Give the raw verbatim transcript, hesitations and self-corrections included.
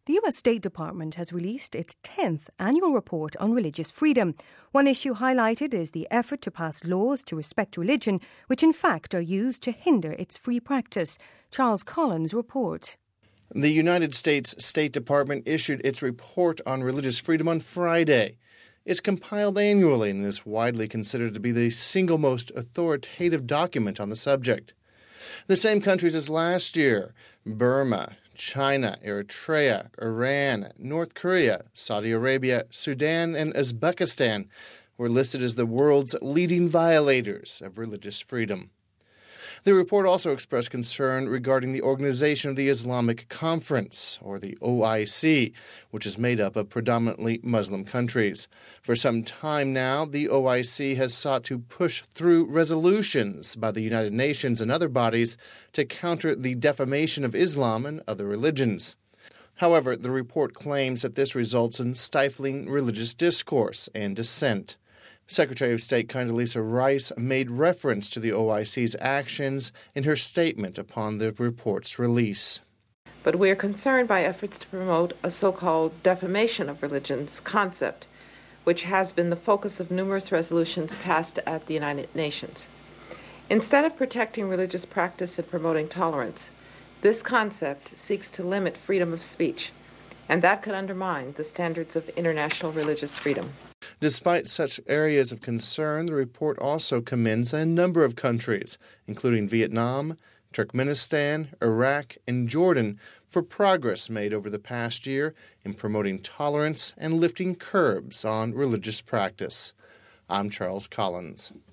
The U S State Department has released its tenth annual report on religious freedom. One issue highlighted is the effort to pass laws to respect religion, which in fact are used to hinder its free practice. Charles Collins reports. The United States State Department issued its report on religious freedom on Friday. It's compiled annually and is widely considered to be the single most authoritative document on the subject. The same countries as last year: Burma, China, Eritrea, Iran, North Korea, Saudi Arabia, Sudan, and Uzbekistan were listed as the world's leading violators of religious freedom. The report also expressed concern regarding the Organization of the Islamic Conference, or the O I C, which is made up of predominantly Muslim countries. For some time now, the O I C has sought to push through resolutions by the United Nations and other bodies to counter the defamation of Islam and other religions. However, the report claims that this results in stifling religious discourse and dissent. Secretary of State Condoleezza Rice made reference to the O I C's actions in her statement upon the report's release. But we are concerned by efforts to promote a so-called defamation of religions concept, which has been the focus of numerous resolutions passed at the United Nations. Instead of protecting religious practice and promoting tolerance, this concept seeks to limit freedom of speech, and that could undermine the standards of international religious freedom. Despite such areas of concern, the report also commends a number of countries, including Vietnam, Turkmenistan, Iraq, and Jordan, for progress made over the past year in promoting tolerance and lifting curbs on religious practice. I'm Charles Collins.